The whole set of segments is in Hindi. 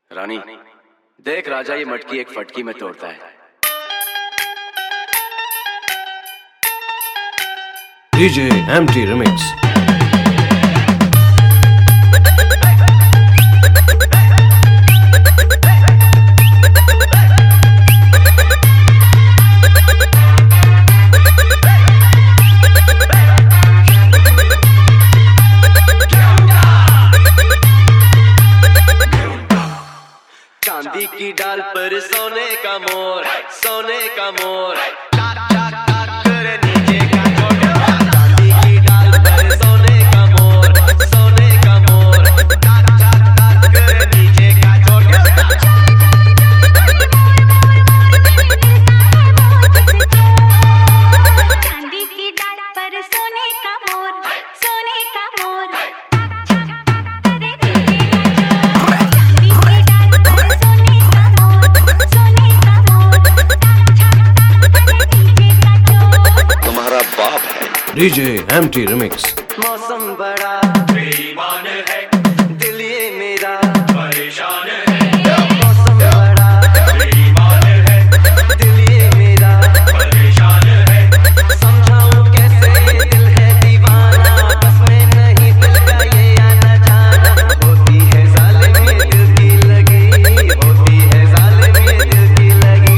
रानी देख, राजा ये मटकी एक फटकी में तोड़ता है। DJ MT Remix। चांदी की डाल पर सोने का मोर, सोने का मोर। DJ MT Remix। मौसम बड़ा बेईमान है, दिल ये मेरा परेशान है। मौसम बड़ा बेईमान है, दिल ये मेरा परेशान है। समझाऊं कैसे दिल है दीवाना, बस में नहीं दिल का ये आना जाना। होती है जालिम ये दिल की लगी, होती है जालिम ये दिल की लगी।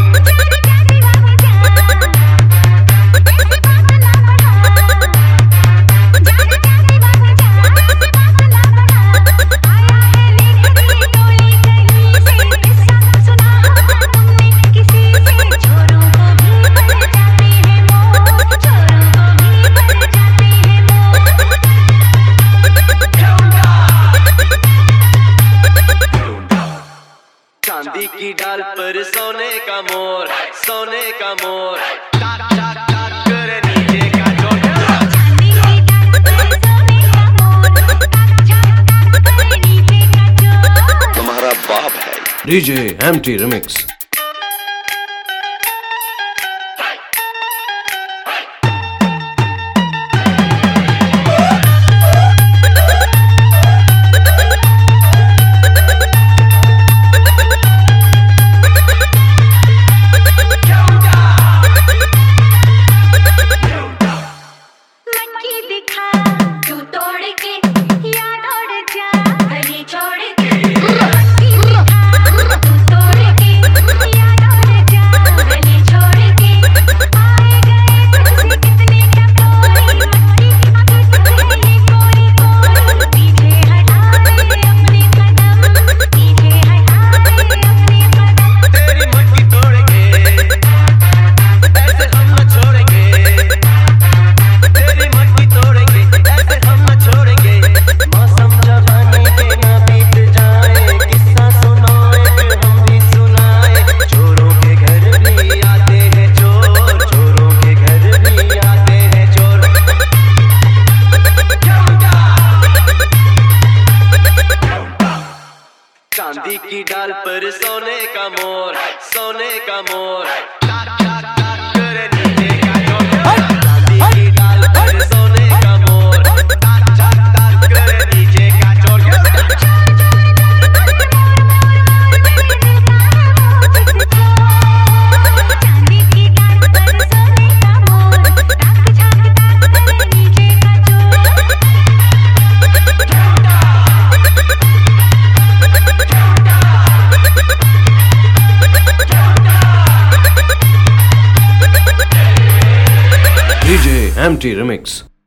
चांदी की डाल पर सोने का मोर, सोने का मोर। तुम्हारा बाप है। DJ MT Remix। चांदी की डाल पर सोने का मोर, सोने का मोर। DJ MT Remix।